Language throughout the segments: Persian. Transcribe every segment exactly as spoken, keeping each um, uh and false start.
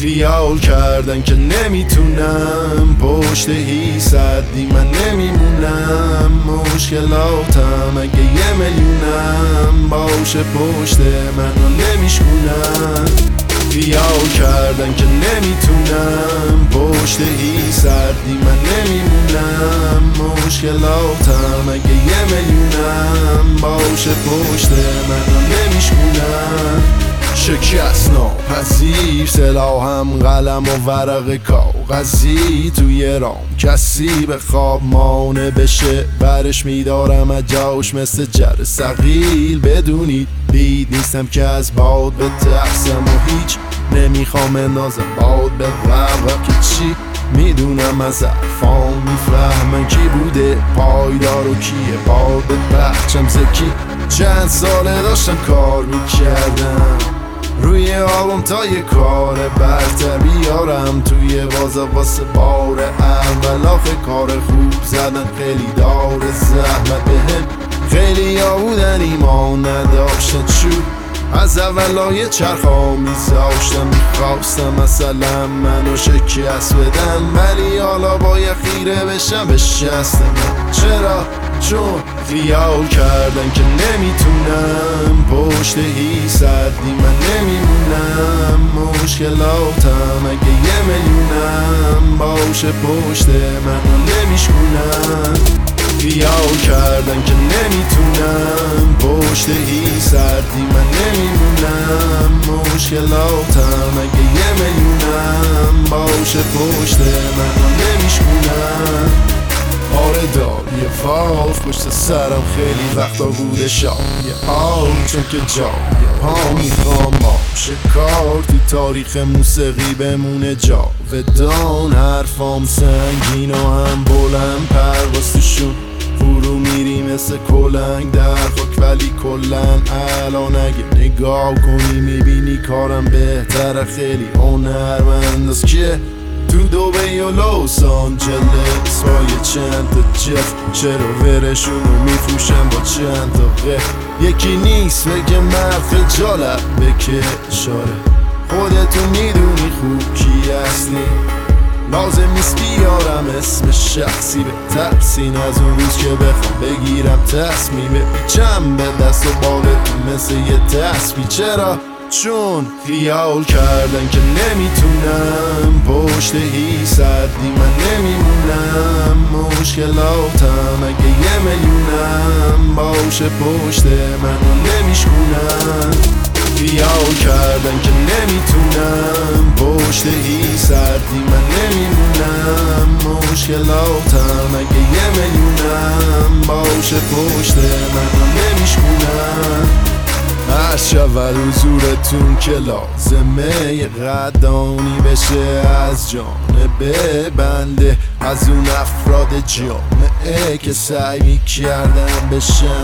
خیال کردن که نمیتونم پشت هی صدی من نمیمونم. مشکلاتم اگه یه میلیونم باشه پشت منو نمیشکونم. خیال کردن که نمیتونم پشت هی صدی من نمیمونم. مشکلاتم اگه یه میلیونم باشه پشت منو نمیشکونم. شکست ناپذیر سلاحم قلم و ورق کاغذی توی رام کسی به خواب مانه بشه برش میدارم از جاش مثل جر ثقیل. بدونید بید نیستم که از باد به ترسم و هیچ نمیخوام اندازم باد به وقت که چی میدونم از حرفام میفهمن کی بوده پایدار و کیه باد به بخچم زکی. چند ساله داشتم کار میکردم روی آلبوم تا یه کار برتر بیارم توی بازا واسه بار اول. آخه کار خوب زدن خیلی دار زحمت بهم خیلی ها بودن ایمان نداشتن چون از اولای چرخا میذاشتم میخواستم مثلا منو شکست بدن ولی حالا باید خیره بشم به شست من. چرا؟ چون خیال کردن که نمیتونم پشت هی صدی من نمیمونم. مشکلاتم اگه یه میلیونم باشه پشت منو نمیشکونم. خیال کردن که نمیتونم پشت هی صدی من نمیمونم. مشکلاتم اگه یه میلیونم باشه پشت منو نمیشکونم. آره دار یه فاف پشت سرم خیلی وقتا بوده شام یه آب چون که جا یه پا میخوام باشه کار تو تاریخ موسیقی بمونه جاودان. حرفام سنگین و هم بلند پرواز توشون فرو میری مثل کلنگ در خاک ولی کلن الان اگه نگاه کنی میبینی کارم بهتره خیلی هنرمند از که تو دوبی و لوس آنجلس با یه چند تا جف چرا ورشونو میفروشم با چند تا غف. یکی نیست بگه مرد خجالت بکشاره خودتون میدونی خوب کی هستی. لازم نیست بیارم اسم شخصی به ترسین از اون روز که بخوام بگیرم تصمیم پیچم به دست و بالتون مثل یه تسبیح. چرا؟ چون خیال کردن که نمیتونم پشت هی صدی من نمیمونم. مشکلاتم اگه یه میلیونم باشه پشت منو نمیشکونم. خیال کردن که نمیتونم پشت هی صدی من نمیمونم. مشکلاتم اگه یه میلیونم باشه پشت منو نمیشکونم. هرچ اول حضورتون که لازمه یه قدانی بشه از جانب بنده از اون افراد جامعه که سعی میکردن بشه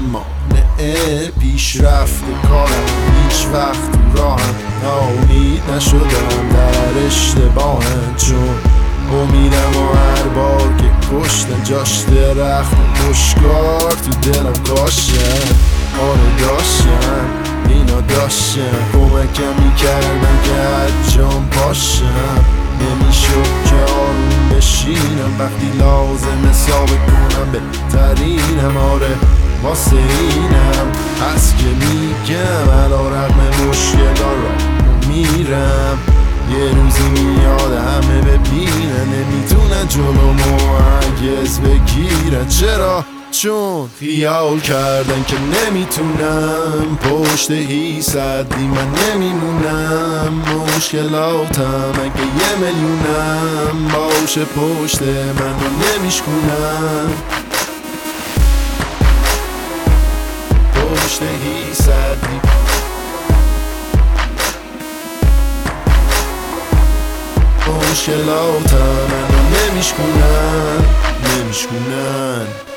مانع پیشرفت کارم. هیچ وقت تو راهم ناامید نشدم در اشتباهم چون امیدم و هر بار که کشتن جاش درخت مشکار تو دلم کاشتن. آره داشتم اینا داشتم کمکم میکردن که از جام پاشم. نمیشد که آروم بشینم وقتی لازم حساب کنم بهترینم. آره واسه اینم هست که میگم علا رقم مشکلات را میرم. یه روزی میاد همه ببینن نمیتونن جلومو هرگز بگیرن. چرا؟ چون خیال کردن که نمیتونم پشت هی صدی من نمیمونم. مشکلاتم اگه یه میلیونم باشه پشت منو نمیشکونم. پشت هی صدی مشکلاتم منو نمیشکونن نمیشکونن.